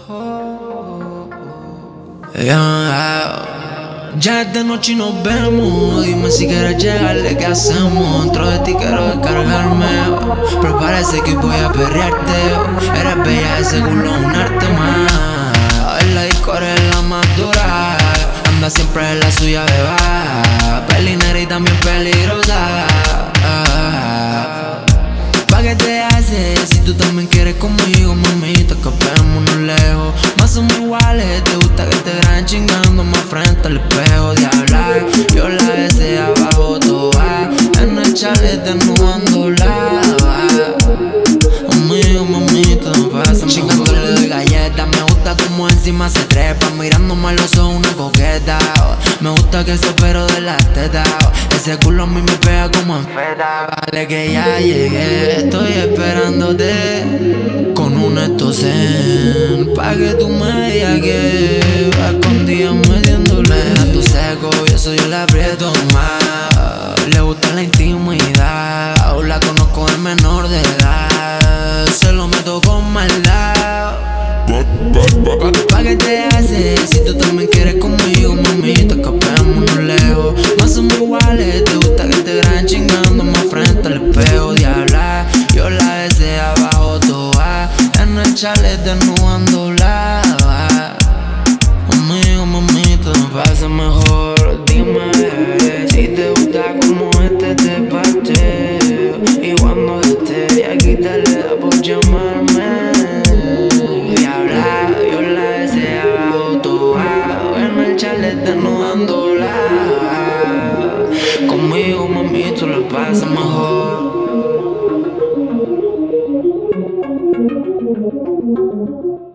Ya es de noche y nos vemos. Dime si quieres llegarle, ¿qué hacemos? Dentro de ti quiero descargarme, pero parece que voy a perrearte. Eres bella, ese culo es un arte más. En la disco eres la más dura. Anda siempre en la suya, beba. Pelinera y también peligrosa. ¿Pa' qué te haces? Si tú también quieres conmigo, mamita, escapémonos lejos. Más somos iguales, te gusta que te graben chingando más frente al espejo. Diabla, yo la besé abajo toda, en el chalet desnudándola. Conmigo, mamita, no pasa chingando, le doy galletas. Me gusta como encima se trepa, mirándome a los ojos una coqueta. Me gusta que se pero de las tetas. Ese culo a mí me pega como anfeta. Vale que ya llegué, estoy esperándote con un estozen, pa' que tú me digas que va escondida metiéndole. A tu seco, yo soy el aprieto más. Le gusta la intimidad, aún la conozco en menor de edad. Se lo meto con maldad. ¿Pa' qué te haces? Si tú también quieres conmigo, mamita, escapémonos lejos. Más somos iguales, te gusta que te graben chingando más frente al espejo. Diabla, yo la besé abajo toda, en el chalet desnudándola. Conmigo, mamita, me pasa mejor. Dime, si te gusta como te parteo. Y cuando esté aquí te le da por llamarme. Desnudándola. Conmigo, mami, tú lo pasas mejor.